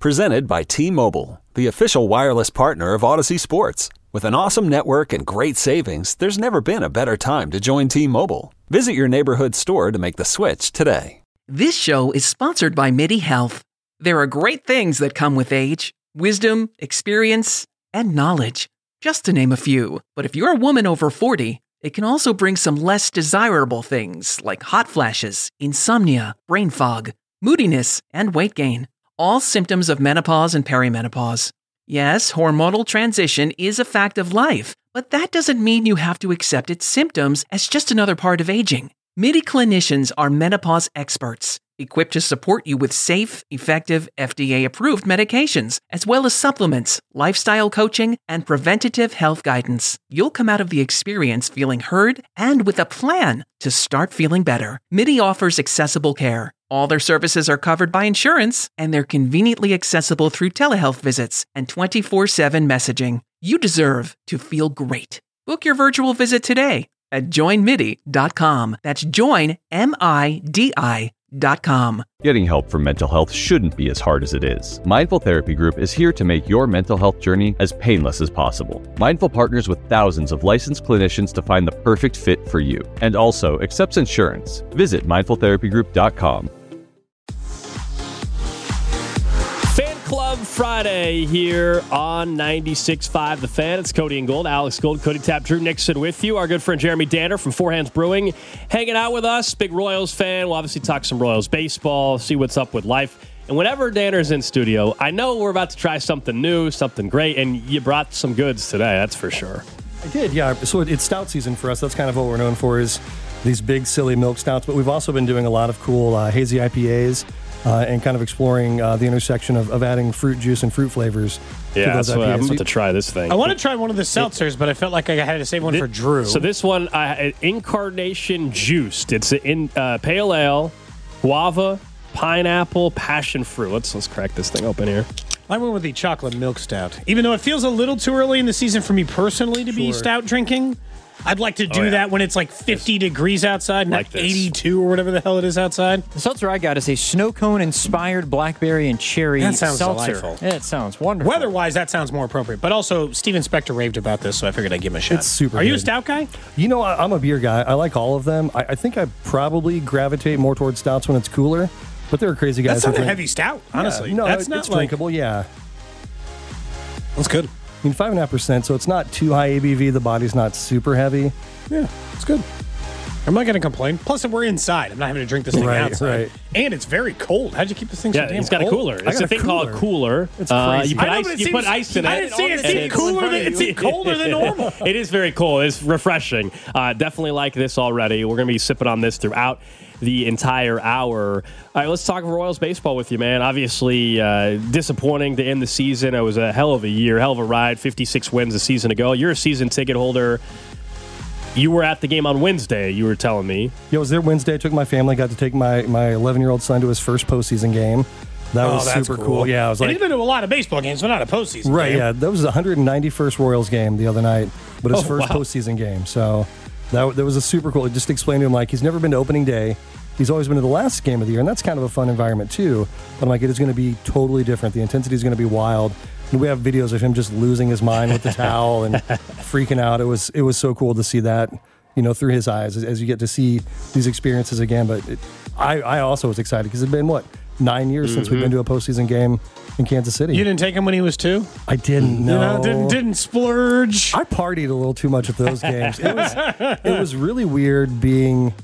Presented by T-Mobile, the official wireless partner of Odyssey Sports. With an awesome network and great savings, there's never been a better time to join T-Mobile. Visit your neighborhood store to make the switch today. This show is sponsored by MIDI Health. There are great things that come with age: wisdom, experience, and knowledge, just to name a few. But if you're a woman over 40, it can also bring some less desirable things like hot flashes, insomnia, brain fog, moodiness, and weight gain. All symptoms of menopause and perimenopause. Yes, hormonal transition is a fact of life, but that doesn't mean you have to accept its symptoms as just another part of aging. MIDI clinicians are menopause experts, equipped to support you with safe, effective, FDA-approved medications, as well as supplements, lifestyle coaching, and preventative health guidance. You'll come out of the experience feeling heard and with a plan to start feeling better. MIDI offers accessible care. All their services are covered by insurance, and they're conveniently accessible through telehealth visits and 24/7 messaging. You deserve to feel great. Book your virtual visit today at joinmidi.com. That's joinmidi.com. Getting help for mental health shouldn't be as hard as it is. Mindful Therapy Group is here to make your mental health journey as painless as possible. Mindful partners with thousands of licensed clinicians to find the perfect fit for you, and also accepts insurance. Visit mindfultherapygroup.com. Fan Club Friday here on 96.5 The Fan. It's Cody and Gold, Alex Gold, Cody Tapp, Drew Nixon with you. Our good friend Jeremy Danner from Four Hands Brewing hanging out with us. Big Royals fan. We'll obviously talk some Royals baseball, see what's up with life. And whenever Danner's in studio, I know we're about to try something new, something great, and you brought some goods today, that's for sure. I did, yeah. So it's stout season for us. That's kind of what we're known for, is these big, silly milk stouts. But we've also been doing a lot of cool hazy IPAs. And kind of exploring the intersection of adding fruit juice and fruit flavors. Yeah, so I'm about to try this thing. I want to try one of the seltzers, but I felt like I had to save one for Drew. So this one, Incarnation Juiced. It's in pale ale, guava, pineapple, passion fruit. Let's crack this thing open here. I went with the chocolate milk stout. Even though it feels a little too early in the season for me personally to be stout drinking, I'd like to do that when it's like 50 degrees outside, not 82 or whatever the hell it is outside. The seltzer I got is a snow cone-inspired blackberry and cherry That sounds seltzer. delightful. Yeah, it sounds wonderful. Weather-wise, that sounds more appropriate. But also, Steven Spector raved about this, so I figured I'd give him a shot. It's super Are you a good. stout guy? You know, I'm a beer guy. I like all of them. I think I probably gravitate more towards stouts when it's cooler. But there are crazy guys. That's not a heavy stout, honestly. Yeah, no, that's not it's drinkable, yeah. That's good. I mean, 5.5%, so it's not too high ABV. The body's not super heavy. Yeah, it's good. I'm not going to complain. Plus, we're inside. I'm not having to drink this thing outside. Right. And it's very cold. How'd you keep this thing so damn cold? It's got a cooler. It's a thing called a cooler. It's crazy. You put ice in it. I didn't see it. It seemed colder than normal. It is very cold. It's refreshing. Definitely like this already. We're going to be sipping on this throughout the entire hour. All right, let's talk Royals baseball with you, man. Obviously, disappointing to end the season. It was a hell of a year, hell of a ride. 56 wins a season ago. You're a season ticket holder. You were at the game on Wednesday, you were telling me. Yeah, I was there Wednesday. I took my family, got to take my 11-year-old son to his first postseason game. That was super cool. Yeah, I was like, he's been to a lot of baseball games, but not a postseason game. Right, yeah. That was the 191st Royals game the other night, but his first postseason game. So that was a super cool. Just explained to him, like, he's never been to opening day. He's always been to the last game of the year, and that's kind of a fun environment, too. But I'm like, it is going to be totally different. The intensity is going to be wild. And we have videos of him just losing his mind with the towel and freaking out. It was so cool to see that, through his eyes as you get to see these experiences again. But I also was excited because it's been, 9 years since we've been to a postseason game in Kansas City. You didn't take him when he was 2? I didn't, no. Didn't splurge? I partied a little too much at those games. It was really weird being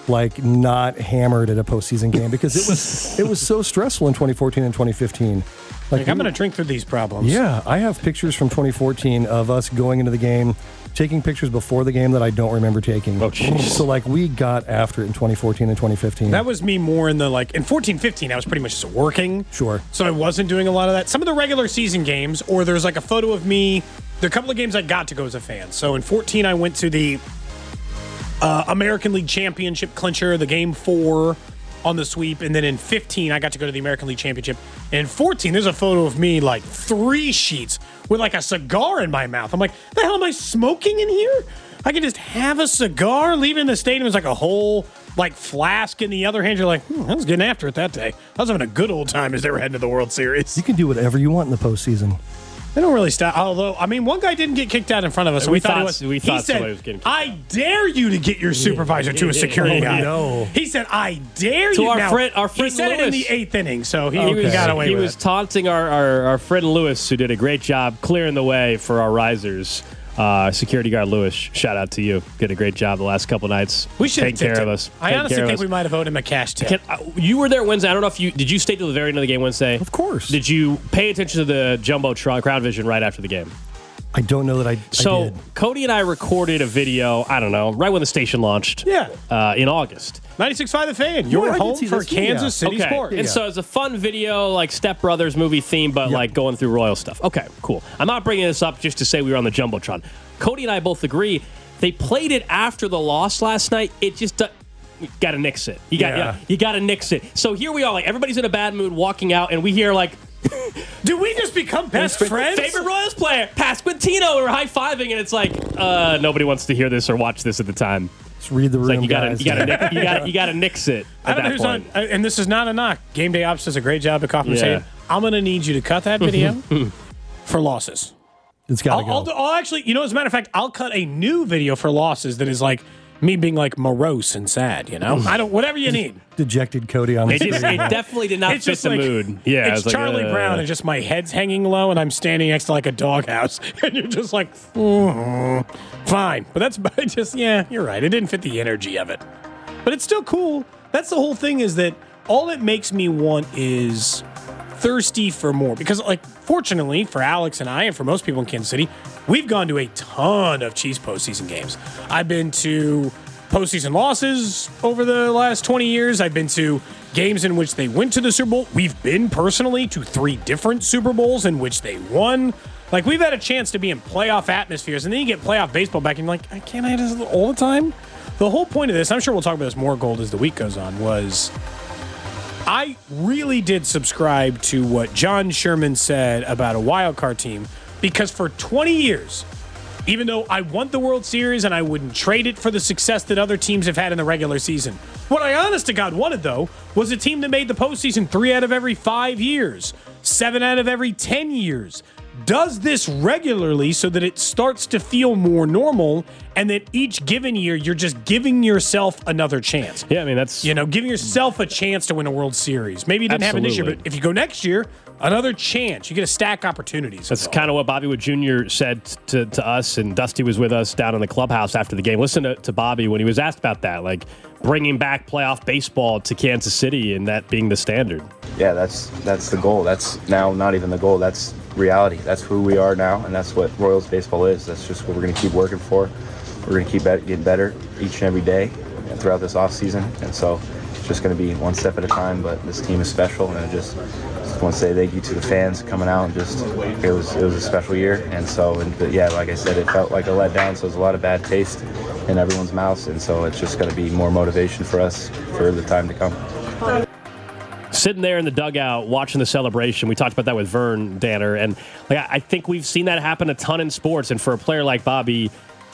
not hammered at a postseason game because it was so stressful in 2014 and 2015. I'm going to drink through these problems. Yeah, I have pictures from 2014 of us going into the game, taking pictures before the game that I don't remember taking. Oh, jeez. So we got after it in 2014 and 2015. That was me more in the in 14-15, I was pretty much just working. Sure. So I wasn't doing a lot of that. Some of the regular season games, or there's a photo of me. There are a couple of games I got to go as a fan. So in 14, I went to the American League Championship clincher, the Game 4 on the sweep, and then in 15, I got to go to the American League Championship. And in 14, there's a photo of me 3 sheets with a cigar in my mouth. I'm like, the hell am I smoking in here? I can just have a cigar. Leaving the stadium is like a whole flask in the other hand. You're like, I was getting after it that day. I was having a good old time as they were heading to the World Series. You can do whatever you want in the postseason. They don't really stop. Although, I mean, one guy didn't get kicked out in front of us. So we thought somebody was getting kicked out. I dare you to get your supervisor to a security guy. No. He said, I dare you. To our friend he said Lewis. it in the 8th inning, so he got away with it. He was taunting our friend Lewis, who did a great job clearing the way for our risers. Security guard Lewis, shout out to you. Did a great job the last couple nights. We should take care of us. I honestly think we might have owed him a cash tip. You were there Wednesday. I don't know if did you stay till the very end of the game Wednesday? Of course. Did you pay attention to the Jumbotron Crowd Vision right after the game? I don't know that I So did. Cody and I recorded a video, I don't know, right when the station launched. Yeah. In August. 96.5 The Fan, your I did home see for this, Kansas City Okay. sports. And so it's a fun video, like Step Brothers movie theme, but like going through Royal stuff. Okay, cool. I'm not bringing this up just to say we were on the Jumbotron. Cody and I both agree they played it after the loss last night. It just you got to nix it. You got to nix it. So here we are, like everybody's in a bad mood, walking out, and we hear like, do we just become best friends? Favorite Royals player, Pasquantino. We're high fiving, and it's like nobody wants to hear this or watch this at the time. Just read the room, It's like guys. you got to nix it at that point. And this is not a knock. Game Day Ops does a great job at Kaufman Yeah. saying, I'm going to need you to cut that video for losses. It's got to go. I'll actually, as a matter of fact, I'll cut a new video for losses that is like me being like morose and sad, whatever you need. Dejected Cody on the It screen. definitely did not It's fit just the like- mood. Yeah, it's like, Charlie Brown and just my head's hanging low and I'm standing next to like a doghouse and you're just like, fine. But you're right. It didn't fit the energy of it. But it's still cool. That's the whole thing, is that all it makes me want is thirsty for more. Because fortunately for Alex and I and for most people in Kansas City, we've gone to a ton of Chiefs postseason games. I've been to postseason losses over the last 20 years. I've been to games in which they went to the Super Bowl. We've been personally to 3 different Super Bowls in which they won. We've had a chance to be in playoff atmospheres, and then you get playoff baseball back, and you're like, can't I do this all the time? The whole point of this, I'm sure we'll talk about this more, Gold, as the week goes on, was I really did subscribe to what John Sherman said about a wild card team, because for 20 years, even though I want the World Series and I wouldn't trade it for the success that other teams have had in the regular season, what I honest to God wanted, though, was a team that made the postseason 3 out of every 5 years, 7 out of every 10 years, does this regularly so that it starts to feel more normal, and that each given year you're just giving yourself another chance. Yeah, I mean, that's... Giving yourself a chance to win a World Series. Maybe you didn't have it this year, but if you go next year, another chance. You get to stack opportunities. That's kind of what Bobby Wood Jr. said to us, and Dusty was with us down in the clubhouse after the game. Listen to Bobby when he was asked about that, like bringing back playoff baseball to Kansas City and that being the standard. Yeah, that's the goal. That's now not even the goal. That's reality. That's who we are now, and that's what Royals baseball is. That's just what we're going to keep working for. We're going to keep getting better each and every day and throughout this offseason. And so it's just going to be one step at a time, but this team is special, and I just want to say thank you to the fans coming out. And it was a special year. And so, but yeah, like I said, it felt like a letdown, so there's a lot of bad taste in everyone's mouths, and so it's just going to be more motivation for us for the time to come. Sitting there in the dugout watching the celebration, we talked about that with Vern Danner, and I think we've seen that happen a ton in sports. And for a player like Bobby,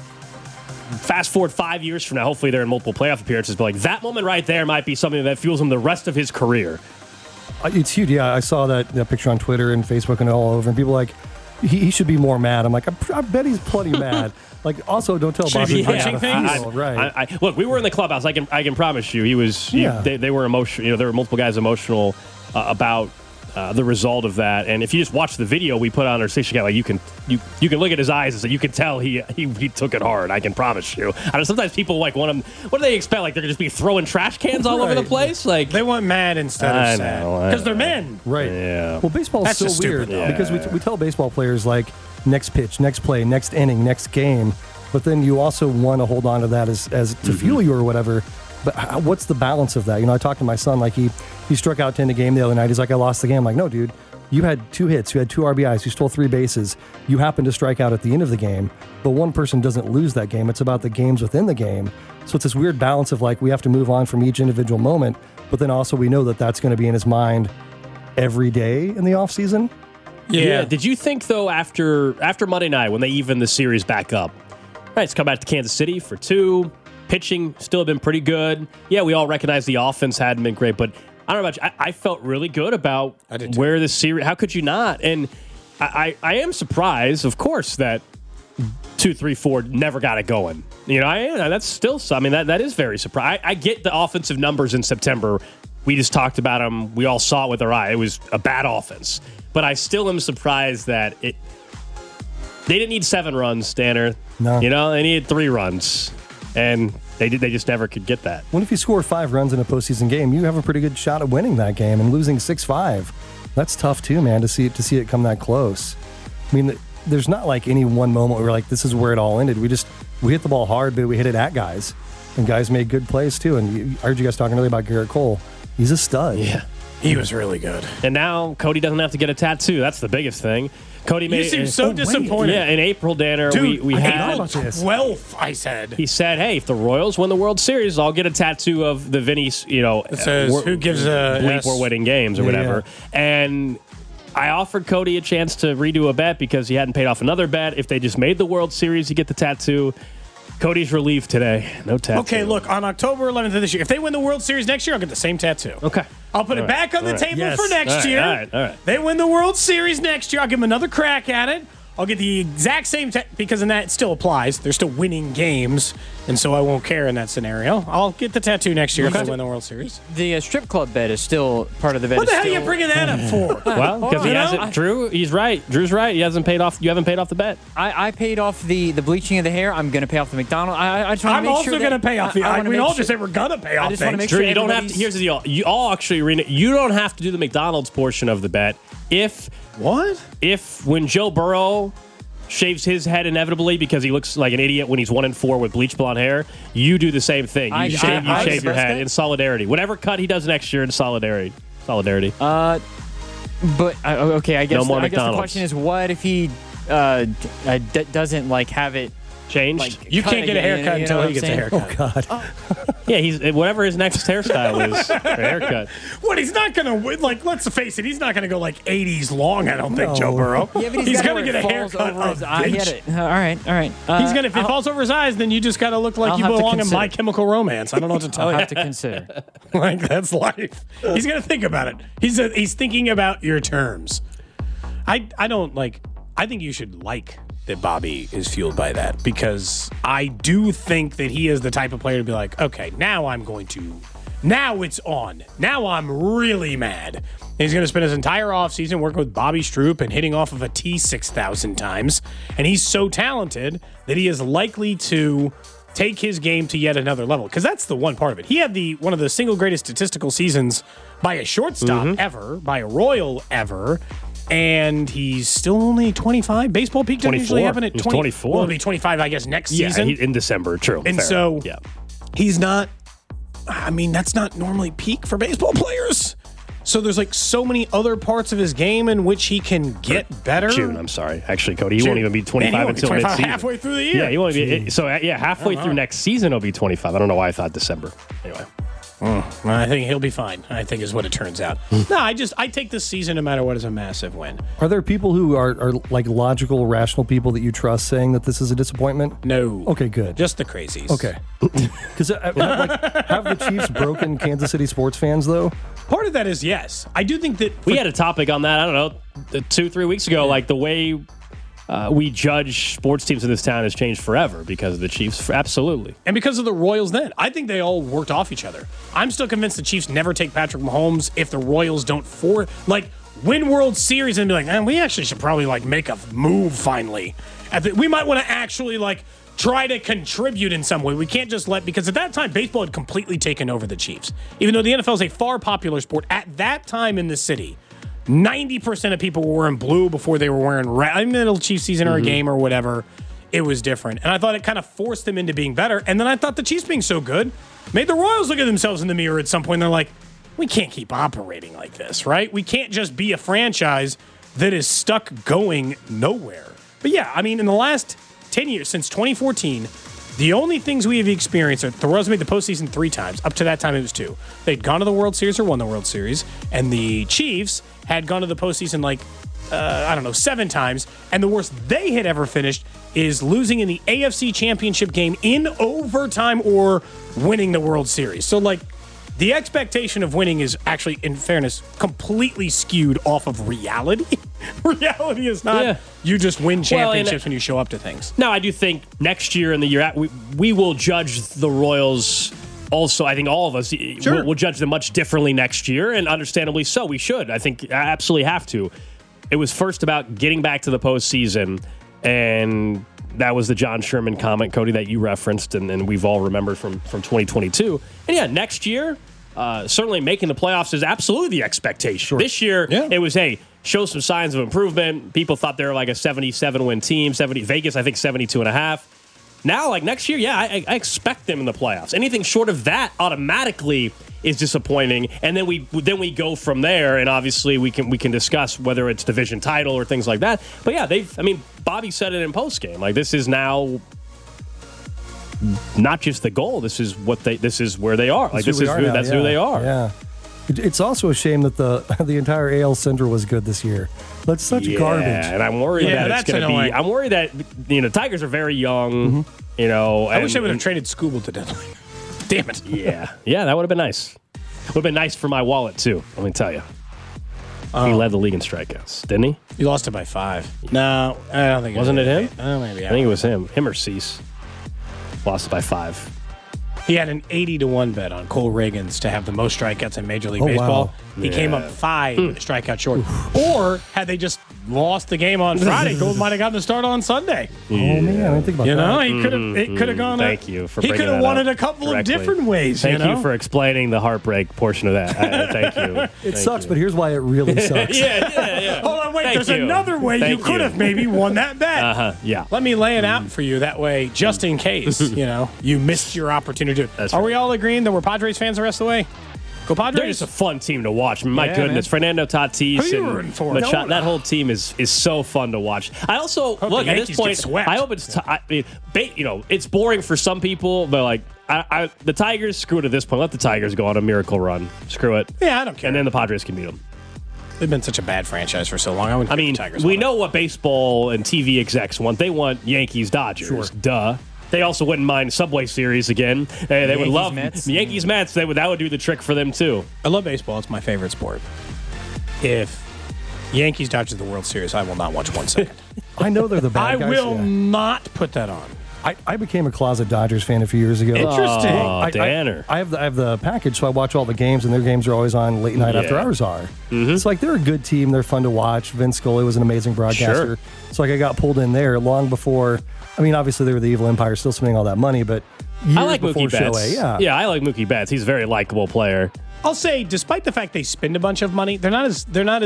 fast forward 5 years from now, hopefully they're in multiple playoff appearances, but that moment right there might be something that fuels him the rest of his career. It's huge. Yeah, I saw that picture on Twitter and Facebook and all over, and people are like, he should be more mad. I'm like, I bet he's plenty mad. Also, don't tell Bobby punching things. Right. Look, we were in the clubhouse. I can promise you, he was. Yeah. They were emotional. There were multiple guys emotional about the result of that. And if you just watch the video we put on our station, you can look at his eyes and you can tell he took it hard. I can promise you. I know sometimes people want him. What do they expect? They're just be throwing trash cans all over the place. They want mad instead of sad because they're men. Right. Yeah. Well, baseball is so weird because we tell baseball players next pitch, next play, next inning, next game, but then you also want to hold on to that as to fuel you or whatever. But what's the balance of that? I talked to my son, he struck out to end a game the other night. He's like, I lost the game. I'm like, no, dude, you had 2 hits, you had 2 RBIs, you stole 3 bases. You happened to strike out at the end of the game, but one person doesn't lose that game. It's about the games within the game. So it's this weird balance of we have to move on from each individual moment, but then also we know that that's going to be in his mind every day in the offseason. Yeah. Did you think, though, after Monday night, when they evened the series back up, Right, he's come back to Kansas City for 2. Pitching still been pretty good. Yeah, we all recognize the offense hadn't been great, but I don't know about you. I felt really good about where the series. How could you not? And I am surprised, of course, that 2, 3, 4 never got it going. That's still. I mean, that is very surprising. I get the offensive numbers in September. We just talked about them. We all saw it with our eye. It was a bad offense, but I still am surprised that they didn't need 7 runs, Danner. No, they needed 3 runs, and they just never could get that. What if you score 5 runs in a postseason game? You have a pretty good shot at winning that game, and losing 6-5. That's tough too, man. To see it come that close. I mean, there's not like any one moment where we're like, this is where it all ended. We hit the ball hard, but we hit it at guys, and guys made good plays too. And I heard you guys talking earlier about Garrett Cole. He's a stud. Yeah, he was really good. And now Cody doesn't have to get a tattoo. That's the biggest thing. Cody You seem so disappointed. Yeah, in April, Danner, Dude, we had 12th. I said he said, "Hey, if the Royals win the World Series, I'll get a tattoo of the Vinny. It says who gives a bleep we're winning games or whatever." Yeah. And I offered Cody a chance to redo a bet because he hadn't paid off another bet. If they just made the World Series, you get the tattoo. Cody's relieved today. No tattoo. Okay, look, on October 11th of this year, if they win the World Series next year, I'll get the same tattoo. Okay. I'll put it back on the table for next year. All right. They win the World Series next year. I'll give them another crack at it. I'll get the exact same because in that it still applies. They're still winning games, and so I won't care in that scenario. I'll get the tattoo next year if they win the World Series. The strip club bet is still part of the bet. What the hell are you bringing that up for? Well, because he hasn't. Drew, he's right. Drew's right. He hasn't paid off. You haven't paid off the bet. I paid off the bleaching of the hair. I'm going to pay off the McDonald's. I'm also going to pay off the. We all just say we're going to pay off things. Drew, you don't have to. Here's the deal. You all actually, you don't have to do the McDonald's portion of the bet. If when Joe Burrow shaves his head inevitably because he looks like an idiot when he's 1-4 with bleach blonde hair, you do the same thing. You shave your head in solidarity. Whatever cut he does next year in solidarity. But okay, I guess no more I guess McDonald's. The question is, what if he doesn't have it changed? You can't get a haircut until he gets a haircut. Oh God. Yeah, he's whatever his next hairstyle is, a haircut. What, he's not going to, let's face it, he's not going to go 80s long, I don't think, Joe Burrow. Yeah, but he's going to get a haircut over his eye. All right. He's going to, if it falls over his eyes, then you just got to look like you belong in My Chemical Romance. I don't know what to tell you. I'll have to consider. That's life. He's going to think about it. He's thinking about your terms. I think you should that Bobby is fueled by that, because I do think that he is the type of player to be like, okay, now it's on. Now I'm really mad. And he's going to spend his entire offseason working with Bobby Stroop and hitting off of a tee 6,000 times. And he's so talented that he is likely to take his game to yet another level, because that's the one part of it. He had one of the single greatest statistical seasons by a shortstop ever, by a Royal ever. And he's still only 25. Baseball peak doesn't usually happen at 24. Well, it'll be 25, I guess, next season. In December, true. And so he's not, that's not normally peak for baseball players. So there's so many other parts of his game in which he can get better. June, I'm sorry. Actually, Cody, he won't even be 25 until mid-season. Halfway through the year. Yeah, he won't be. Halfway through next season, he'll be 25. I don't know why I thought December. Anyway. I think he'll be fine, I think is what it turns out. No, I take this season no matter what as a massive win. Are there people who are logical, rational people that you trust saying that this is a disappointment? No. Okay, good. Just the crazies. Okay. Because have the Chiefs broken Kansas City sports fans, though? Part of that is yes. I do think that... We had a topic on that, I don't know, 2-3 weeks ago, the way... we judge sports teams in this town has changed forever because of the Chiefs. Absolutely. And because of the Royals then. I think they all worked off each other. I'm still convinced the Chiefs never take Patrick Mahomes if the Royals don't win World Series and be like, man, we actually should probably make a move finally. We might want to actually try to contribute in some way. We can't just because at that time, baseball had completely taken over the Chiefs. Even though the NFL is a far popular sport, at that time in the city, 90% of people were wearing blue before they were wearing red. Middle Chiefs season or a game or whatever, it was different. And I thought it kind of forced them into being better. And then I thought the Chiefs being so good made the Royals look at themselves in the mirror at some point. And they're like, we can't keep operating like this, right? We can't just be a franchise that is stuck going nowhere. But yeah, in the last 10 years, since 2014, the only things we have experienced are the Royals made the postseason 3 times. Up to that time, it was 2. They'd gone to the World Series or won the World Series. And the Chiefs had gone to the postseason 7 times. And the worst they had ever finished is losing in the AFC Championship game in overtime or winning the World Series. So, like, the expectation of winning is actually, in fairness, completely skewed off of reality. Reality is not you just win championships when you show up to things. No, I do think next year and the year we will judge the Royals. Also, I think all of us will judge them much differently next year, and understandably so. We should. I think absolutely have to. It was first about getting back to the postseason, and that was the John Sherman comment, Cody, that you referenced, and we've all remembered from 2022. And yeah, next year, certainly making the playoffs is absolutely the expectation. Sure. This year, it was, hey, show some signs of improvement. People thought they were like a 77-win team. Vegas, I think 72.5. Now, like next year, I expect them in the playoffs. Anything short of that automatically is disappointing, and then we go from there. And obviously, we can discuss whether it's division title or things like that. But yeah, Bobby said it in postgame. Like, this is now not just the goal. This is where they are. Like, that's who they are. Yeah. It's also a shame that the entire AL Central was good this year. That's such garbage. And I'm worried that it's going to be. I'm worried that Tigers are very young. I wish I would have traded Skubal to deadline. Damn it. Yeah, that would have been nice. Would have been nice for my wallet too. Let me tell you. He led the league in strikeouts, didn't he? He lost it by 5. No, I don't think. Wasn't it him? Maybe. I think it was him. Him or Cease. Lost it by 5. He had an 80-1 bet on Cole Reagans to have the most strikeouts in Major League Baseball. Wow. He came up 5 strikeout short. Or had they just lost the game on Friday, Cole might have gotten the start on Sunday. Oh man, I didn't think about that. He could have gone. Thank you for. He could have won it a couple of different ways. Thank you for explaining the heartbreak portion of that. Thank you. It sucks, but here's why it really sucks. Yeah. Hold on, wait. There's another way you could have maybe won that bet. Yeah. Let me lay it out for you that way, just in case you missed your opportunity. Are we all agreeing that we're Padres fans the rest of the way? Go Padres. They're just a fun team to watch. My goodness, man. Fernando Tatis and Machado, that whole team is so fun to watch. I also look at this point. I hope it's it's boring for some people, but like the Tigers, screw it at this point. Let the Tigers go on a miracle run. Screw it. Yeah, I don't care. And then the Padres can beat them. They've been such a bad franchise for so long. I mean, we know what baseball and TV execs want. They want Yankees, Dodgers. Sure. Duh. They also wouldn't mind Subway Series again. They would love Mets. Yankees, Mets. That would do the trick for them too. I love baseball. It's my favorite sport. If Yankees Dodgers the World Series, I will not watch 1 second. I know they're the bad guys. I will not put that on. I became a closet Dodgers fan a few years ago. Interesting. Danner. I have the package, so I watch all the games, and their games are always on late night after ours are. It's like they're a good team. They're fun to watch. Vince Scully was an amazing broadcaster. So like I got pulled in there long before. I mean, obviously they were the evil empire, still spending all that money, but I like Mookie Betts. Shohei, I like Mookie Betts. He's a very likable player. I'll say, despite the fact they spend a bunch of money, they're not as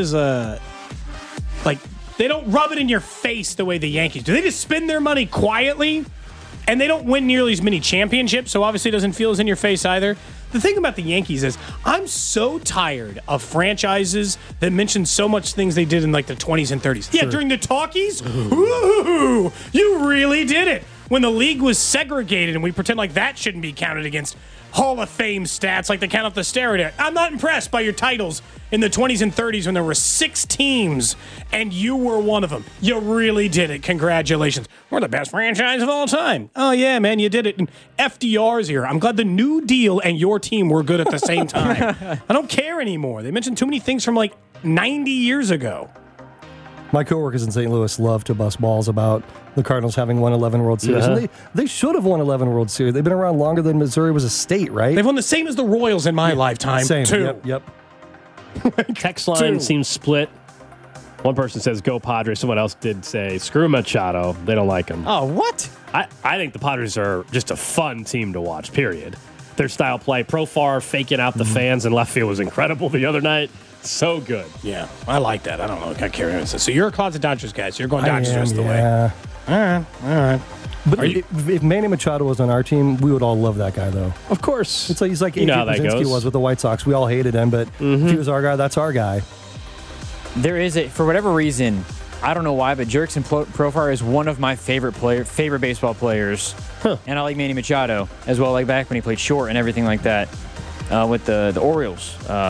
like they don't rub it in your face the way the Yankees do. They just spend their money quietly, and they don't win nearly as many championships, so obviously it doesn't feel as in your face either. The thing about the Yankees is I'm so tired of franchises that mention so much things they did in like the 20s and 30s. Yeah, during the talkies? Ooh, you really did it. When the league was segregated and we pretend like that shouldn't be counted against Hall of Fame stats like they count off the steroid era. I'm not impressed by your titles in the 20s and 30s when there were 6 teams and you were one of them. You really did it. Congratulations. We're the best franchise of all time. Oh, yeah, man, you did it. And FDR's here. I'm glad the New Deal and your team were good at the same time. I don't care anymore. They mentioned too many things from like 90 years ago. My coworkers in St. Louis love to bust balls about the Cardinals having won 11 World Series. And they should have won 11 World Series. They've been around longer than Missouri was a state, right? They've won the same as the Royals in my lifetime, too. Yep. Text line seems split. One person says, go Padres. Someone else did say, screw Machado. They don't like him. Oh, what? I think the Padres are just a fun team to watch, period. Their style play. Profar faking out the fans in left field was incredible the other night. So good. Yeah, I like that. I don't know. I carry on. So you're a closet Dodgers guy. So you're going Dodgers the rest of the way. All right. But if Manny Machado was on our team, we would all love that guy, though. Of course. It's like he's like Adrian Brzezinski was with the White Sox. We all hated him, but if he was our guy, that's our guy. There is for whatever reason, I don't know why, but Jurickson Profar is one of my favorite baseball players. And I like Manny Machado as well, like back when he played short and everything like that with the Orioles.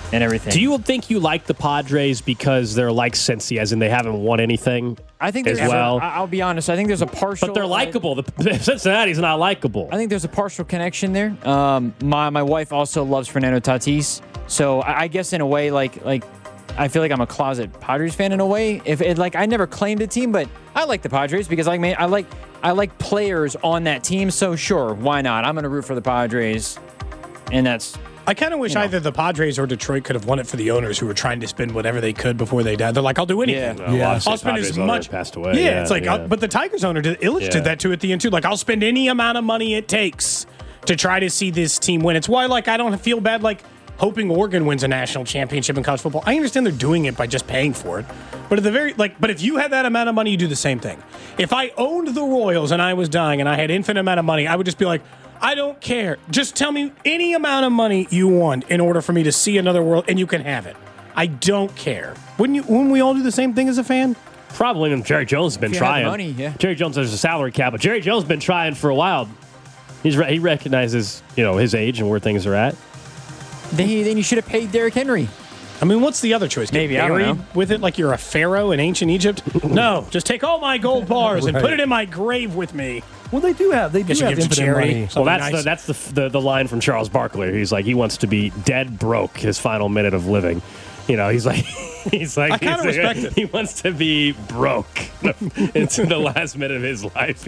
and everything. Do you think you like the Padres because they're like Cincy, as in they haven't won anything? I think there's I'll be honest. I think there's a partial. But they're likable. The Cincinnati's not likable. I think there's a partial connection there. My wife also loves Fernando Tatis, so I guess in a way, like I feel like I'm a closet Padres fan in a way. I never claimed a team, but I like the Padres because I like players on that team. So sure, why not? I'm going to root for the Padres, and that's. I kind of wish either the Padres or Detroit could have won it for the owners who were trying to spend whatever they could before they died. They're like, I'll do anything. Yeah. I'll spend as much. Passed away. Yeah, it's like, but the Tigers owner Illich did that too at the end too. Like, I'll spend any amount of money it takes to try to see this team win. It's why I don't feel bad hoping Oregon wins a national championship in college football. I understand they're doing it by just paying for it, but at the very but if you had that amount of money, you do the same thing. If I owned the Royals and I was dying and I had infinite amount of money, I would just be like, I don't care. Just tell me any amount of money you want in order for me to see another world, and you can have it. I don't care. Wouldn't we all do the same thing as a fan? Probably. And Jerry Jones has been trying. Money, yeah. Jerry Jones has a salary cap, but Jerry Jones has been trying for a while. He recognizes his age and where things are at. Then you should have paid Derrick Henry. I mean, what's the other choice? Maybe, I don't know. With it like you're a pharaoh in ancient Egypt? No, just take all my gold bars and put it in my grave with me. Well, they do have infinite money. Well, that's the line from Charles Barkley. He's like, he wants to be dead broke his final minute of living. He's like I kind of respect it. He wants to be broke into the last minute of his life.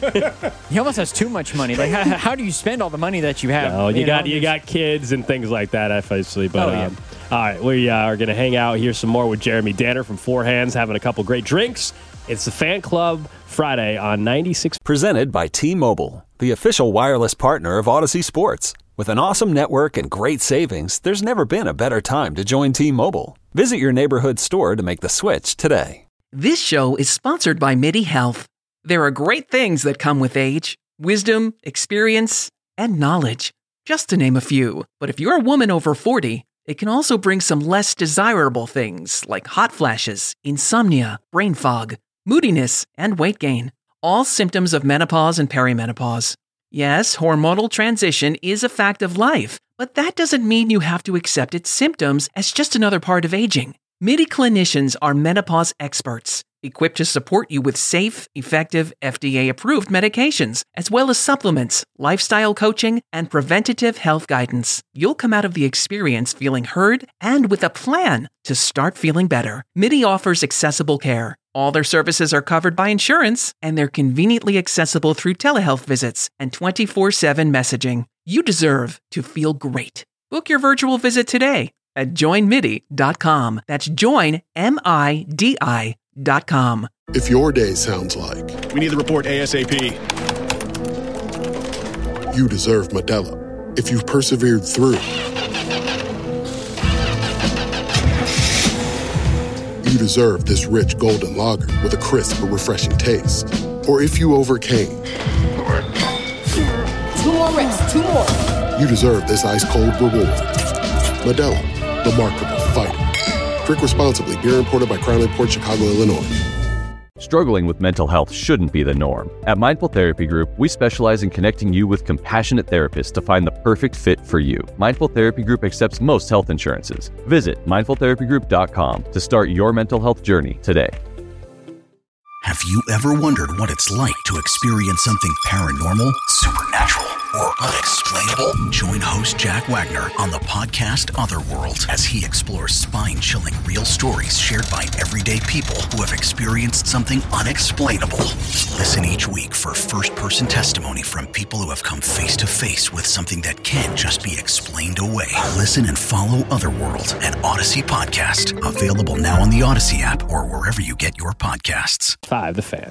He almost has too much money. Like, how do you spend all the money that you have? No, you got kids and things like that, obviously. But all right, we are going to hang out here some more with Jeremy Danner from Four Hands, having a couple great drinks. It's the Fan Club Friday on 96. Presented by T-Mobile, the official wireless partner of Odyssey Sports. With an awesome network and great savings, there's never been a better time to join T-Mobile. Visit your neighborhood store to make the switch today. This show is sponsored by MIDI Health. There are great things that come with age, wisdom, experience, and knowledge, just to name a few. But if you're a woman over 40, it can also bring some less desirable things like hot flashes, insomnia, brain fog, moodiness, and weight gain. All symptoms of menopause and perimenopause. Yes, hormonal transition is a fact of life, but that doesn't mean you have to accept its symptoms as just another part of aging. MIDI clinicians are menopause experts, equipped to support you with safe, effective, FDA-approved medications, as well as supplements, lifestyle coaching, and preventative health guidance. You'll come out of the experience feeling heard and with a plan to start feeling better. MIDI offers accessible care. All their services are covered by insurance, and they're conveniently accessible through telehealth visits and 24/7 messaging. You deserve to feel great. Book your virtual visit today at joinmidi.com. That's joinmidi.com. If your day sounds like... We need the report ASAP. You deserve Modelo. If you've persevered through... You deserve this rich golden lager with a crisp but refreshing taste. Or if you overcame... 2 more reps, 2 more. You deserve this ice-cold reward. Modelo, the Remarkable Fighter. Drink responsibly. Beer imported by Crown Imports, Chicago, Illinois. Struggling with mental health shouldn't be the norm. At Mindful Therapy Group, we specialize in connecting you with compassionate therapists to find the perfect fit for you. Mindful Therapy Group accepts most health insurances. Visit mindfultherapygroup.com to start your mental health journey today. Have you ever wondered what it's like to experience something paranormal, supernatural, or unexplainable? Join host Jack Wagner on the podcast Otherworld as he explores spine-chilling real stories shared by everyday people who have experienced something unexplainable. Listen each week for first-person testimony from people who have come face-to-face with something that can't just be explained away. Listen and follow Otherworld, an Odyssey podcast. Available now on the Odyssey app or wherever you get your podcasts. The Fan.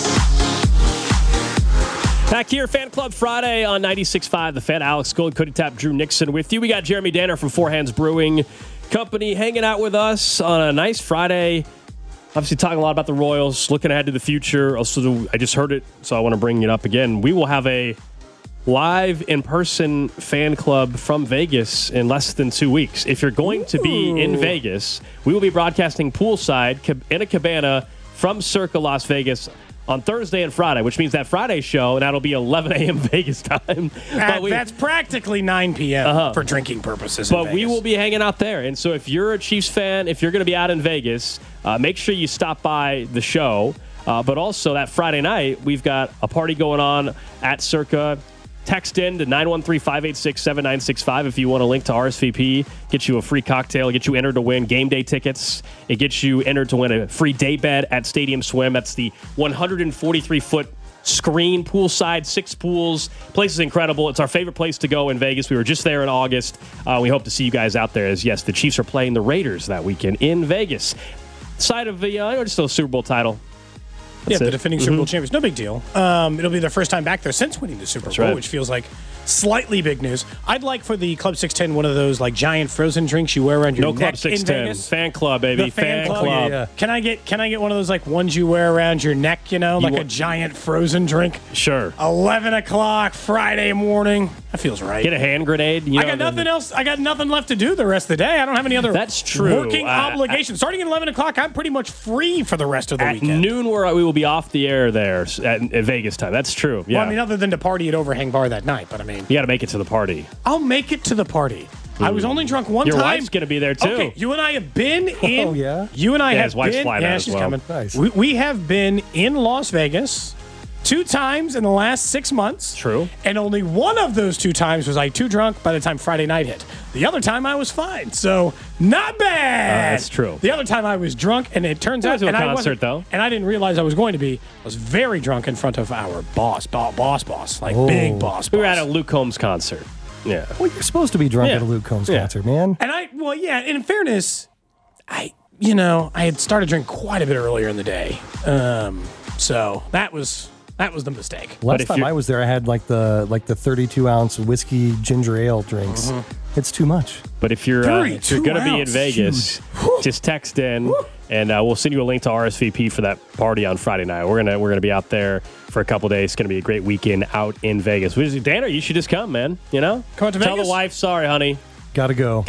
Back here, Fan Club Friday on 96.5 The Fan. Alex Gold, Cody Tapp, Drew Nixon with you. We got Jeremy Danner from Four Hands Brewing Company hanging out with us on a nice Friday. Obviously talking a lot about the Royals, looking ahead to the future. Also, I just heard it, so I want to bring it up again. We will have a live in-person fan club from Vegas in less than 2 weeks. If you're going to be in Vegas, we will be broadcasting poolside in a cabana from Circa Las Vegas on Thursday and Friday, which means that Friday show, and that'll be 11 a.m. Vegas time. That's practically 9 p.m. for drinking purposes. But we will be hanging out there. And so if you're a Chiefs fan, if you're going to be out in Vegas, make sure you stop by the show. But also that Friday night, we've got a party going on at Circa. Text in to 913-586-7965 if you want a link to RSVP. Get you a free cocktail. Get you entered to win game day tickets. It gets you entered to win a free day bed at Stadium Swim. That's the 143-foot screen, poolside, 6 pools. Place is incredible. It's our favorite place to go in Vegas. We were just there in August. We hope to see you guys out there as, yes, the Chiefs are playing the Raiders that weekend in Vegas. Side of the, just a Super Bowl title. That's the defending Super Bowl champions. No big deal. It'll be their first time back there since winning the Super Bowl, which feels like slightly big news. I'd like for the Club 610 one of those like giant frozen drinks you wear around your neck. Club 610. Fan club, baby. The fan club. Yeah. Can I get one of those like ones you wear around your neck, like a giant frozen drink? Sure. 11 o'clock Friday morning. That feels right. Get a hand grenade. I got nothing else. I got nothing left to do the rest of the day. I don't have any other working obligations. Starting at 11 o'clock, I'm pretty much free for the rest of the weekend. At noon, we will be off the air there at Vegas time. That's true. Yeah. Well, I mean, other than to party at Overhang Bar that night, but I mean, you got to make it to the party. I'll make it to the party. I was only drunk one time. Your wife's going to be there too. Okay, you and I have been in. Oh yeah. You and I have his wife's been. flying out as she's well. coming. Nice. We have been in Las Vegas 2 times in the last 6 months. True. And only one of those 2 times was I too drunk by the time Friday night hit. The other time I was fine. So not bad. That's true. The other time I was drunk, and it turns out, to a concert though, and I didn't realize I was going to be. I was very drunk in front of our boss, big boss. We were at a Luke Combs concert. Yeah. Well, you're supposed to be drunk at a Luke Combs concert, man. And in fairness, I had started drinking quite a bit earlier in the day. So that was the mistake. Last time I was there, I had like the 32-ounce whiskey ginger ale drinks. It's too much. But if you're going to be in Vegas, just text in, and we'll send you a link to RSVP for that party on Friday night. We're gonna be out there for a couple days. It's gonna be a great weekend out in Vegas. Dana, you should just come, man. Come out to Vegas. Tell the wife, sorry, honey. Gotta go.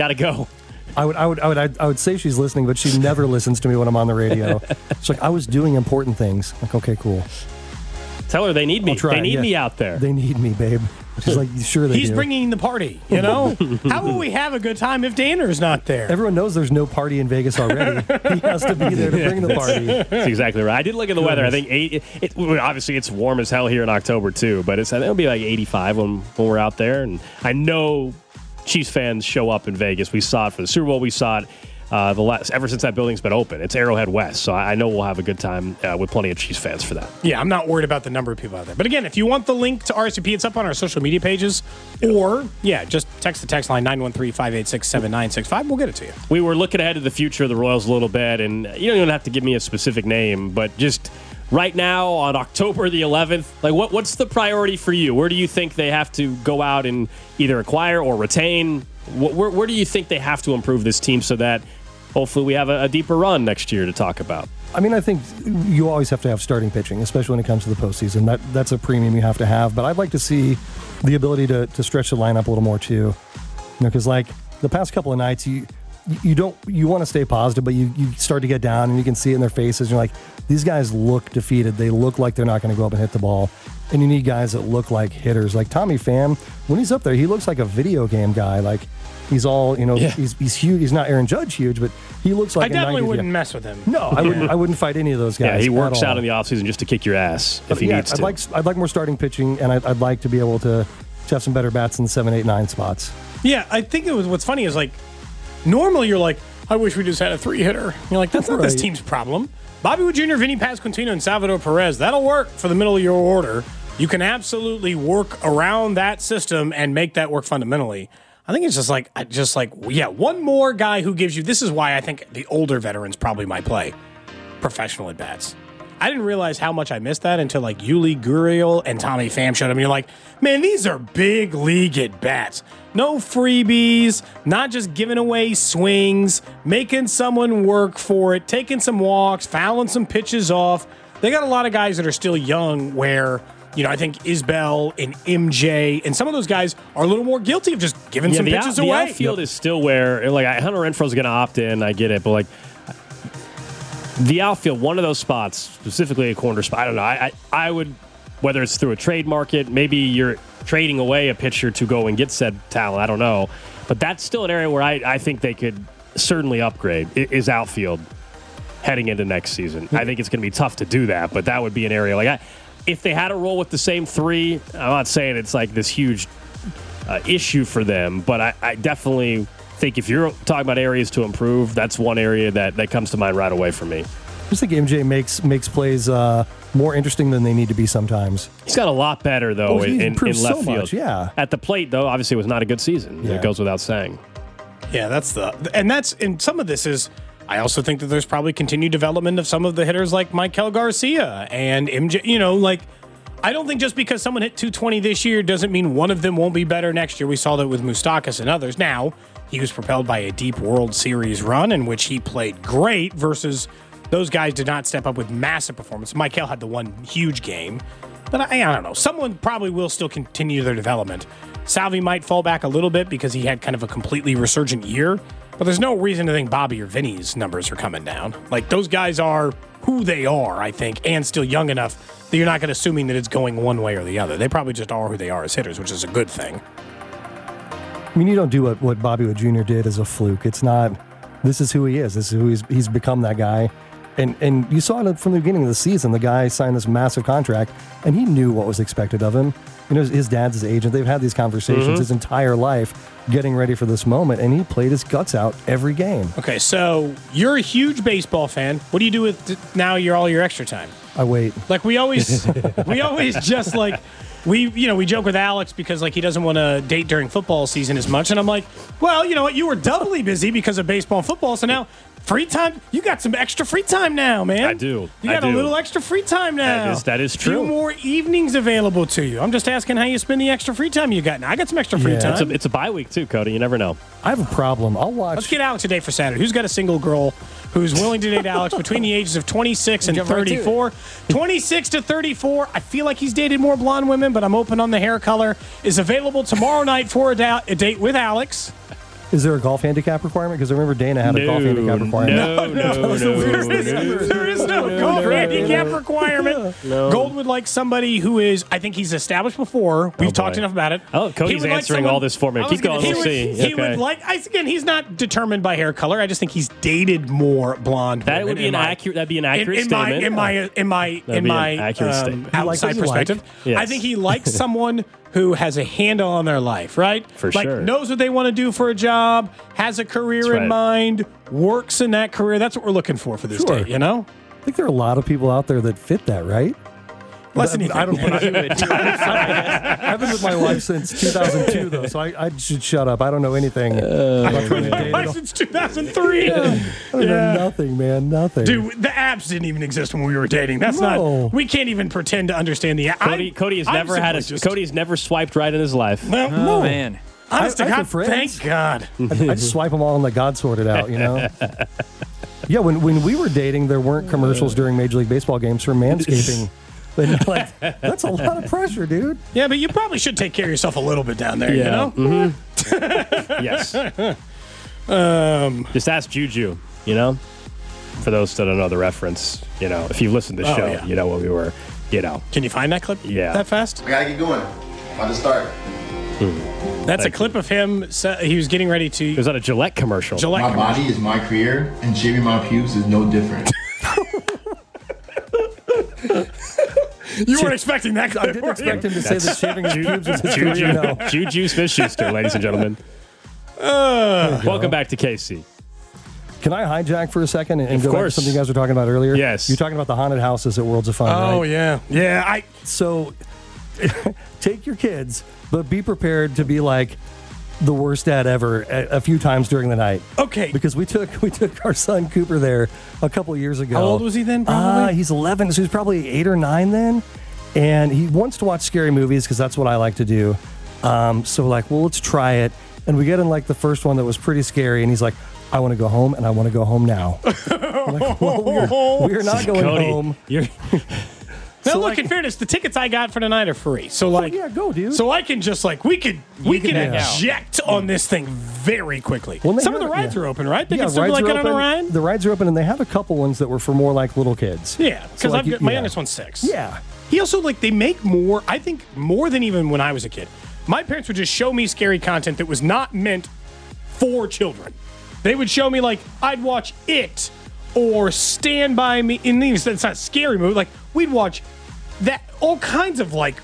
I would say she's listening, but she never listens to me when I'm on the radio. She's like, I was doing important things. I'm like, okay, cool. Tell her they need me. They need me out there. They need me, babe. She's like, sure they do. He's bringing the party, How will we have a good time if Danner's not there? Everyone knows there's no party in Vegas already. He has to be there to bring the party. That's exactly right. I did look at the weather. I think obviously it's warm as hell here in October too, but it'll be like 85 when we're out there. And I know Chiefs fans show up in Vegas. We saw it for the Super Bowl. We saw it ever since that building's been open. It's Arrowhead West, so I know we'll have a good time with plenty of Chiefs fans for that. Yeah, I'm not worried about the number of people out there. But again, if you want the link to RSVP, it's up on our social media pages. Or, just text the text line 913-586-7965. We'll get it to you. We were looking ahead to the future of the Royals a little bit, and you don't even have to give me a specific name, but just right now on October the 11th, like what's the priority for you? Where do you think they have to go out and either acquire or retain? Where do you think they have to improve this team so that hopefully we have a deeper run next year to talk about? I mean, I think you always have to have starting pitching, especially when it comes to the postseason. That's a premium you have to have. But I'd like to see the ability to stretch the lineup a little more too. Because like the past couple of nights, you want to stay positive, but you start to get down and you can see it in their faces. You're like, these guys look defeated. They look like they're not going to go up and hit the ball. And you need guys that look like hitters. Like Tommy Pham, when he's up there, he looks like a video game guy. Like he's all, he's huge. He's not Aaron Judge huge, but he looks like I definitely wouldn't mess with him. No, I wouldn't fight any of those guys. Yeah, he works out in the offseason just to kick your ass if he needs to. I'd like more starting pitching, and I'd like to be able to have some better bats in the 7, 8, 9 spots. Yeah, I think what's funny is like, normally you're like, I wish we just had a 3-hitter. You're like, that's not this team's problem. Bobby Wood Jr., Vinny Pasquantino, and Salvador Perez, that'll work for the middle of your order. You can absolutely work around that system and make that work fundamentally. I think it's just like, one more guy who gives you, this is why I think the older veterans probably might play professional at bats. I didn't realize how much I missed that until like Yuli Gurriel and Tommy Pham showed up. And you're like, man, these are big league at bats. No freebies, not just giving away swings, making someone work for it, taking some walks, fouling some pitches off. They got a lot of guys that are still young where, I think Isbell and MJ and some of those guys are a little more guilty of just giving some pitches away. The outfield is still where, like, Hunter Renfroe's going to opt in. I get it, but like, The outfield, one of those spots, specifically a corner spot, I don't know. I would, whether it's through a trade market, maybe you're trading away a pitcher to go and get said talent, I don't know. But that's still an area where I think they could certainly upgrade, is outfield heading into next season. I think it's going to be tough to do that, but that would be an area. Like, if they had to roll with the same three, I'm not saying it's like this huge issue for them, but I definitely think if you're talking about areas to improve, that's one area that comes to mind right away for me. I just think MJ makes plays more interesting than they need to be sometimes. He's got a lot better, though, in left so field. Much, yeah. At the plate, though, obviously it was not a good season. Yeah. It goes without saying. Yeah, and some of this is, I also think that there's probably continued development of some of the hitters like Michael Garcia and MJ. I don't think just because someone hit 220 this year doesn't mean one of them won't be better next year. We saw that with Moustakas and others. Now, he was propelled by a deep World Series run in which he played great versus those guys did not step up with massive performance. Michael had the one huge game. But I don't know. Someone probably will still continue their development. Salvi might fall back a little bit because he had kind of a completely resurgent year. But there's no reason to think Bobby or Vinny's numbers are coming down. Like, those guys are who they are, I think, and still young enough that you're not going to assuming that it's going one way or the other. They probably just are who they are as hitters, which is a good thing. I mean, you don't do what Bobby Witt Jr. did as a fluke. It's not, this is who he is. This is who he's become, that guy. And you saw it from the beginning of the season. The guy signed this massive contract, and he knew what was expected of him. You know, his dad's his agent. They've had these conversations his entire life getting ready for this moment, and he played his guts out every game. Okay, so you're a huge baseball fan. What do you do with now all your extra time? I wait. Like, we always just like, we joke with Alex because like he doesn't want to date during football season as much, and I'm like, well, you know what? You were doubly busy because of baseball and football, so now free time. You got some extra free time now, man. I do. You got a little extra free time now. That is true. A few more evenings available to you. I'm just asking how you spend the extra free time you got now. I got some extra free time. It's a bye week too, Cody. You never know. I have a problem. I'll watch. Let's get Alex a date for Saturday. Who's got a single girl who's willing to date Alex between the ages of 26 and 34? 26 to 34. I feel like he's dated more blonde women, but I'm open on the hair color. Is available tomorrow night for a date with Alex. Is there a golf handicap requirement? Because I remember Dana had a golf handicap requirement. No. There is no golf handicap requirement. No. Gold would like somebody who is, I think he's established before. We've talked enough about it. Oh, Cody's answering all this for me. Keep going. We'll see. He would like, again, he's not determined by hair color. I just think he's dated more blonde women. That would be that'd be an accurate statement. In my outside perspective. Yes. I think he likes someone who has a handle on their life, right? For sure. Knows what they want to do for a job, has a career in mind, works in that career. That's what we're looking for this date, you know? I think there are a lot of people out there that fit that, right? Less than I don't think you would. I've been with my wife since 2002, though, so I should shut up. I don't know anything. I've been with my wife since 2003. I don't know nothing, man. Nothing. Dude, the apps didn't even exist when we were dating. That's not. We can't even pretend to understand the app. Cody's never swiped right in his life. No, man. Honest to God, thank God. I just swipe them all and let God sort it out, you know? Yeah, when we were dating, there weren't commercials during Major League Baseball games for manscaping. Like, that's a lot of pressure, dude. Yeah, but you probably should take care of yourself a little bit down there, you know? Mm-hmm. Yes. Just ask Juju, you know? For those that don't know the reference, you know, if you've listened to the show, you know what we were, you know. Can you find that clip that fast? I gotta get going. About to start. That's a clip of him. He was getting ready to. It was on a Gillette commercial. My body is my career, and shaving my pubes is no different. You weren't expecting that clip. I didn't expect him to say that shaving his pubes was his career. No. Juju Smith-Schuster, ladies and gentlemen. Welcome back to KC. Can I hijack for a second and go back to something you guys were talking about earlier? Yes. You're talking about the haunted houses at Worlds of Fun, right? Oh, yeah. Yeah. So take your kids, but be prepared to be like the worst dad ever a few times during the night. Okay. Because we took our son Cooper there a couple of years ago. How old was he then, probably? He's 11, so he's probably 8 or 9 then. And he wants to watch scary movies because that's what I like to do. So like, well, let's try it. And we get in like the first one that was pretty scary, and he's like, I want to go home, and I want to go home now. I'm like, well, we're not going Cody, home. Now, So, look, like- in fairness, the tickets I got for tonight are free. So, like, yeah, go, dude. So I can just, like, we can back out. eject on this thing very quickly. Well, they Some of the have- rides yeah. are open, right? They Yeah, can still, rides like, are get on a open. ride? The rides are open, and they have a couple ones that were for more like little kids. Yeah, because like, my yeah. youngest one's 6. Yeah. He also, like, they make more, I think, more than even when I was a kid. My parents would just show me scary content that was not meant for children. They would show me, like, I'd watch It or Stand By Me. And it's not a scary movie. Like, we'd watch that, all kinds of, like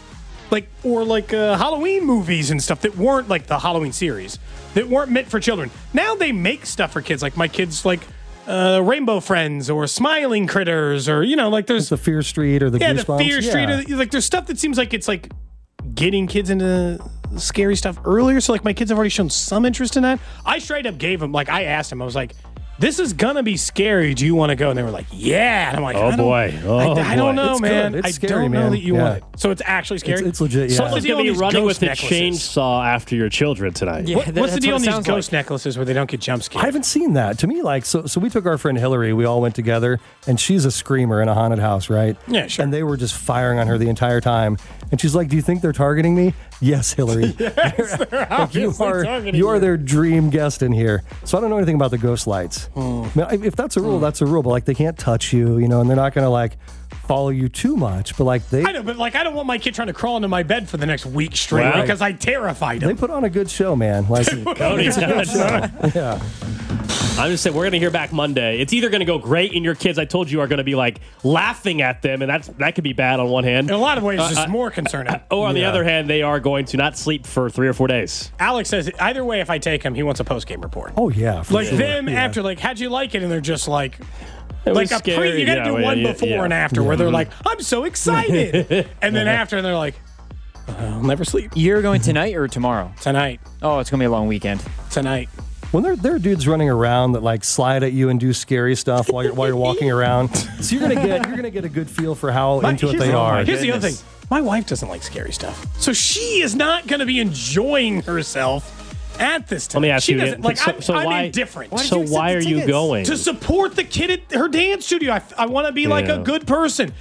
Halloween movies and stuff that weren't, like, the Halloween series, that weren't meant for children. Now they make stuff for kids. Like, my kids, like, Rainbow Friends or Smiling Critters or, you know, like, there's The Fear Street or the Goosebumps. the Fear Street. Yeah. Like, there's stuff that seems like it's like getting kids into scary stuff earlier. So, like, my kids have already shown some interest in that. I straight up gave them, like, I asked them, I was like, this is gonna be scary. Do you want to go? And they were like, yeah. And I'm like, I don't know, It's man. good. It's I scary, don't know man. that you Yeah. want it. So it's actually scary. It's legit, yeah. Someone's going to be running with a necklaces? chainsaw after your children tonight. Yeah, What's the that's deal what on it these sounds ghost like. necklaces where they don't get jump scared? I haven't seen that. To me, like, so we took our friend Hillary. We all went together, and she's a screamer in a haunted house, right? Yeah, sure. And they were just firing on her the entire time. And she's like, "Do you think they're targeting me?" Yes, Hillary. Yes, they're Like, you obviously are targeting you are you. their dream guest in here. So I don't know anything about the ghost lights. I mean, if that's a rule, that's a rule. But like, they can't touch you, you know, and they're not going to like follow you too much. But like, I know, but like, I don't want my kid trying to crawl into my bed for the next week straight Wow. because I terrified they him. put on a good show, man. Like, Cody does. yeah. I'm just saying, we're going to hear back Monday. It's either going to go great, and your kids, I told you, are going to be like laughing at them, and that could be bad on one hand. In a lot of ways, it's just more concerning. Or on the Yeah. other hand, they are going to not sleep for 3 or 4 days. Alex says either way, if I take him, he wants a post game report. Oh yeah. For Like sure. them Yeah. after, like, how'd you like it? And they're just like, It like was a scary. you got to Yeah, do well, one yeah, before yeah. and after where they're like, I'm so excited. And then after, they're like, I'll never sleep. You're going tonight or tomorrow? Tonight. Oh, it's going to be a long weekend. Tonight. When there are dudes running around that like slide at you and do scary stuff while you're walking around, so you're gonna get a good feel for how into it here's they the- are. Here's the other goodness. thing. My wife doesn't like scary stuff. So she is not going to be enjoying herself at this time. Let me ask she you. doesn't, like, I'm why, indifferent. So why are you going? To support the kid at her dance studio. I want to be like a Yeah. good person.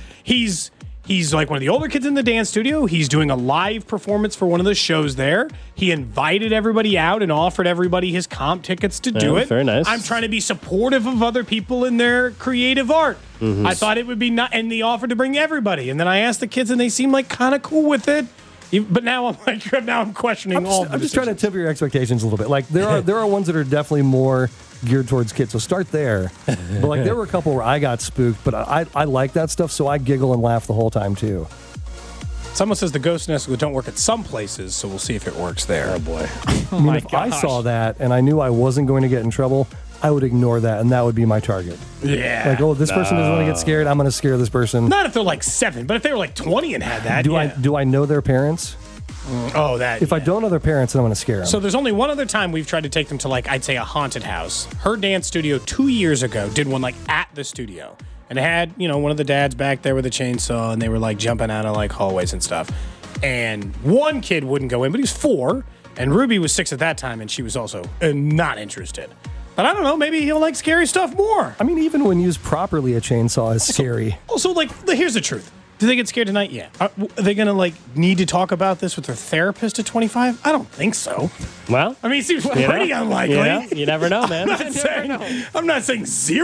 He's like one of the older kids in the dance studio. He's doing a live performance for one of the shows there. He invited everybody out and offered everybody his comp tickets to do Yeah, it. very nice. I'm trying to be supportive of other people in their creative art. Mm-hmm. I thought it would be not, and they offered to bring everybody. And then I asked the kids, and they seemed like kind of cool with it. But now I'm like, now I'm questioning all. I'm just trying to temper your expectations a little bit. Like there are ones that are definitely more geared towards kids. So start there. But like there were a couple where I got spooked, but I like that stuff, so I giggle and laugh the whole time too. Someone says the ghost nests don't work at some places, so we'll see if it works there. Oh boy. I mean, if I saw that and I knew I wasn't going to get in trouble, I would ignore that, and that would be my target. Yeah. Like, oh, this person doesn't want to get scared. I'm going to scare this person. Not if they're like 7, but if they were like 20 and had that. Do I know their parents? Oh, that. If I don't know their parents, then I'm going to scare them. So there's only one other time we've tried to take them to, like, I'd say a haunted house. Her dance studio 2 years ago did one, like, at the studio. And it had, you know, one of the dads back there with a chainsaw, and they were, like, jumping out of, like, hallways and stuff. And one kid wouldn't go in, but he was 4, and Ruby was 6 at that time, and she was also not interested. But I don't know, maybe he'll like scary stuff more. I mean, even when used properly, a chainsaw is scary. Also, like, here's the truth. Do they get scared tonight? Yeah. Are they going to, like, need to talk about this with their therapist at 25? I don't think so. Well, I mean, it seems pretty unlikely. You never know, man. I'm not saying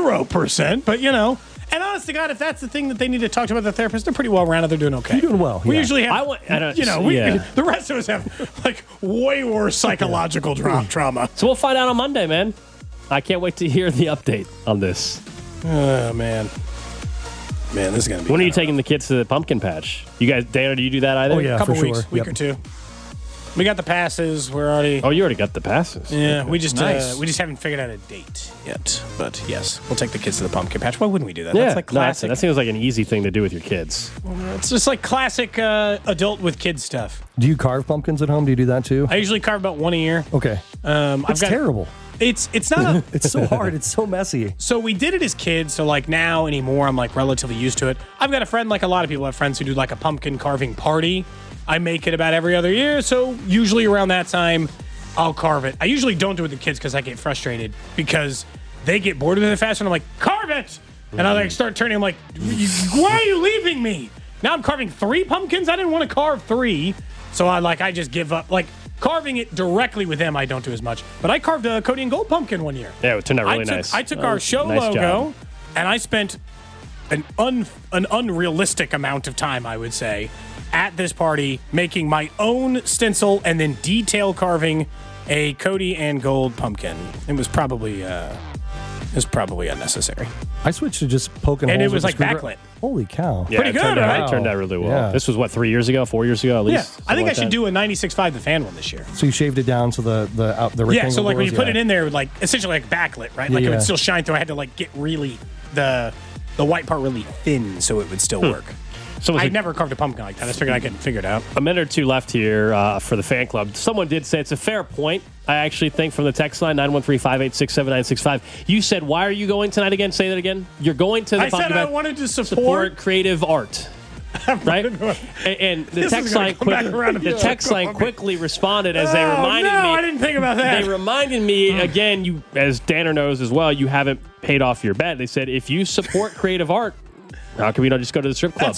0%, but, you know. And honest to God, if that's the thing that they need to talk to about the therapist, they're pretty well rounded. They're doing okay. You're doing well. We yeah. usually have, yeah. the rest of us have, like, way worse psychological trauma. So we'll find out on Monday, man. I can't wait to hear the update on this. Oh, man. Man, this is going to be When are you taking the kids to the pumpkin patch? You guys, Dana, do you do that either? Oh, yeah, a couple for weeks, sure. week Yep. or two. We got the passes. We're already... Oh, you already got the passes. Yeah, we just Nice. haven't figured out a date yet. But yes, we'll take the kids to the pumpkin patch. Why wouldn't we do that? Yeah, That's like classic. that seems like an easy thing to do with your kids. It's just like classic adult with kids stuff. Do you carve pumpkins at home? Do you do that too? I usually carve about one a year. Okay. It's terrible. It's not a. It's so hard. It's so messy. So we did it as kids. So like now anymore, I'm like relatively used to it. I've got a friend, like a lot of people have friends who do like a pumpkin carving party. I make it about every other year. So usually around that time, I'll carve it. I usually don't do it with the kids because I get frustrated because they get bored with it faster. And I'm like, carve it. And I like start turning. I'm like, why are you leaving me? now I'm carving 3 pumpkins. I didn't want to carve 3, so I just give up. Like carving it directly with them, I don't do as much. But I carved a Cody and Gold pumpkin one year. Yeah, it turned out really nice. I took our show nice logo, job. and I spent an unrealistic amount of time, I would say, at this party making my own stencil and then detail carving a Cody and Gold pumpkin. It was probably unnecessary. I switched to just poking and holes. it was like with backlit. Holy cow! Yeah, pretty good, right? It turned out really well. Yeah. This was what 4 years ago at least. Yeah, I think I should do a 96.5 The Fan one this year. So you shaved it down to the rectangle. Yeah, so like when you doors? put it in there, like essentially like backlit, right? Yeah, Like it yeah. would still shine through. I had to like get really the white part really thin so it would still work. So I never carved a pumpkin like that. I just figured I could figure it out. A minute or two left here for the fan club. Someone did say it's a fair point, I actually think, from the text line, 913-586-7965. You said, why are you going tonight again? Say that again. You're going to the I said I wanted to support creative art. Right? And the text line quickly responded as they reminded me. I didn't think about that. They reminded me, again, you, as Danner knows as well, you haven't paid off your bet. They said, if you support creative art, how come we don't just go to the strip club?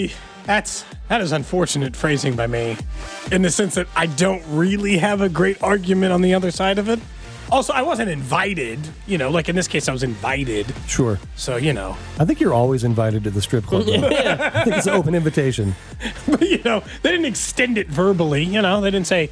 That is unfortunate phrasing by me, in the sense that I don't really have a great argument on the other side of it. Also, I wasn't invited. Like in this case, I was invited. Sure. So, I think you're always invited to the strip club. Yeah. I think it's an open invitation. But, they didn't extend it verbally. They didn't say,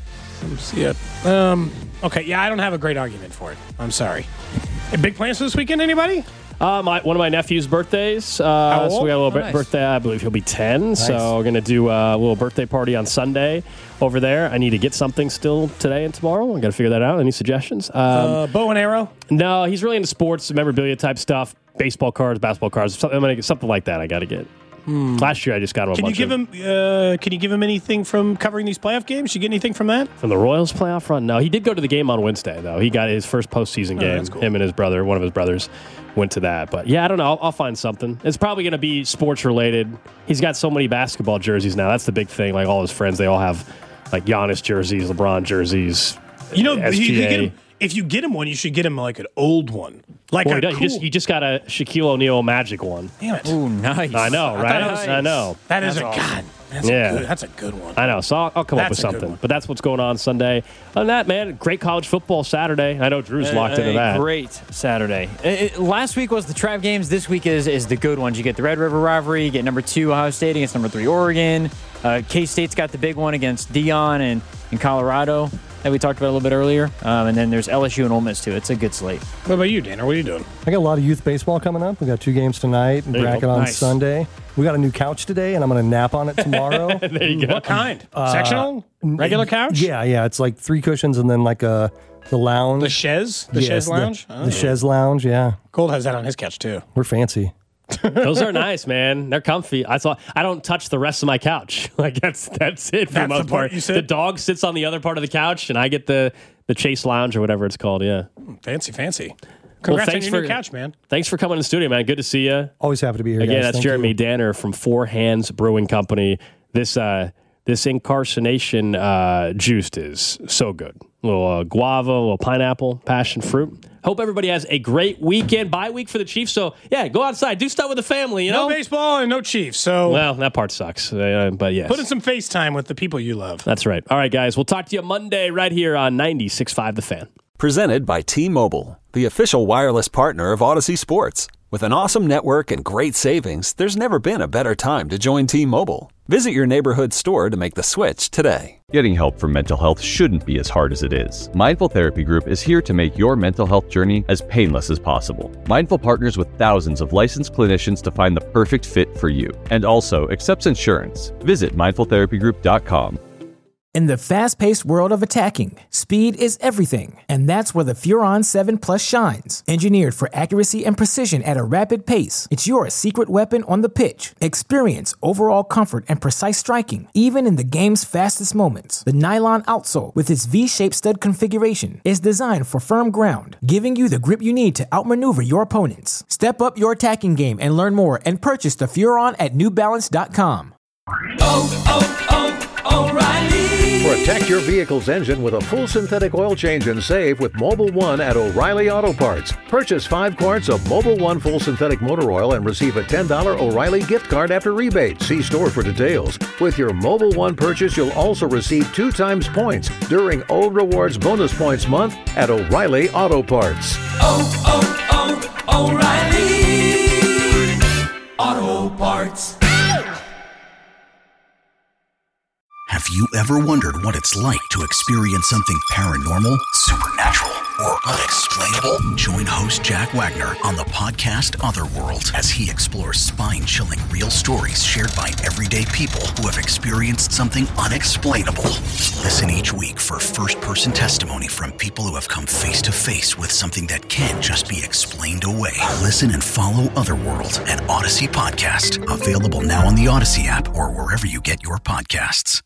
see it. Okay, yeah, I don't have a great argument for it. I'm sorry. Hey, big plans for this weekend, anybody? One of my nephew's birthdays. How old? So we got a little nice. birthday. I believe he'll be 10. Nice. So we're going to do a little birthday party on Sunday over there. I need to get something still today and tomorrow. I got to figure that out. Any suggestions? Bow and arrow? No, he's really into sports, memorabilia type stuff, baseball cards, basketball cards, something like that I got to get. Last year I just got him a bunch Can you give him anything from covering these playoff games? You get anything from that? From the Royals playoff run? No, he did go to the game on Wednesday, though. He got his first postseason game. That's cool. Him and his brother, one of his brothers, went to that. But yeah, I don't know. I'll find something. It's probably going to be sports related. He's got so many basketball jerseys now. That's the big thing. Like all his friends, they all have like Giannis jerseys, LeBron jerseys. SGA. If you get him one, you should get him like an old one. Like well, he just got a Shaquille O'Neal Magic one. Damn it. Ooh, nice. I know, right? Nice. I know. That's awesome. God. That's a good one. I know. So I'll come up with That's a good something. one. But that's what's going on Sunday. Other than that, man, great college football Saturday. I know Drew's locked into that. Great Saturday. Last week was the trap games. This week is the good ones. You get the Red River rivalry. You get number 2 Ohio State against number 3 Oregon. K-State's got the big one against Deion and Colorado that we talked about a little bit earlier. And then there's LSU and Ole Miss, too. It's a good slate. What about you, Danner? What are you doing? I got a lot of youth baseball coming up. We got 2 games tonight and bracket on Nice. Sunday. We got a new couch today, and I'm going to nap on it tomorrow. There you go. What kind? Sectional? Regular couch? Yeah. It's like 3 cushions and then like the lounge. The chaise? The Yes, chaise lounge? The chaise lounge, yeah. Gold has that on his couch, too. We're fancy. Those are nice, man. They're comfy. I don't touch the rest of my couch. Like that's it for the That's most the part part. you sit? The dog sits on the other part of the couch, and I get the Chase Lounge or whatever it's called. Yeah. Fancy. Congrats on thanks your new couch, man. Thanks for coming in the studio, man. Good to see you. Always happy to be here, Again, guys. that's Thank Jeremy you. Danner from Four Hands Brewing Company. This incarnation juice is so good. A little guava, a little pineapple, passion fruit. Hope everybody has a great weekend, bye week for the Chiefs. So, yeah, go outside. Do stuff with the family, you know? No baseball and no Chiefs, so Well, that part sucks, but yes. put in some FaceTime with the people you love. That's right. All right, guys. We'll talk to you Monday right here on 96.5 The Fan. Presented by T-Mobile, the official wireless partner of Odyssey Sports. With an awesome network and great savings, there's never been a better time to join T-Mobile. Visit your neighborhood store to make the switch today. Getting help for mental health shouldn't be as hard as it is. Mindful Therapy Group is here to make your mental health journey as painless as possible. Mindful partners with thousands of licensed clinicians to find the perfect fit for you, and also accepts insurance. Visit mindfultherapygroup.com. In the fast-paced world of attacking, speed is everything, and that's where the Furon 7 Plus shines. Engineered for accuracy and precision at a rapid pace, it's your secret weapon on the pitch. Experience overall comfort and precise striking, even in the game's fastest moments. The nylon outsole, with its V-shaped stud configuration, is designed for firm ground, giving you the grip you need to outmaneuver your opponents. Step up your attacking game and learn more and purchase the Furon at NewBalance.com. O'Reilly. Protect your vehicle's engine with a full synthetic oil change and save with Mobil 1 at O'Reilly Auto Parts. Purchase 5 quarts of Mobil 1 full synthetic motor oil and receive a $10 O'Reilly gift card after rebate. See store for details. With your Mobil 1 purchase, you'll also receive 2 times points during O Rewards Bonus Points Month at O'Reilly Auto Parts. O'Reilly Auto Parts. Have you ever wondered what it's like to experience something paranormal, supernatural, or unexplainable? Join host Jack Wagner on the podcast Otherworld as he explores spine-chilling real stories shared by everyday people who have experienced something unexplainable. Listen each week for first-person testimony from people who have come face-to-face with something that can't just be explained away. Listen and follow Otherworld, an Odyssey podcast. Available now on the Odyssey app or wherever you get your podcasts.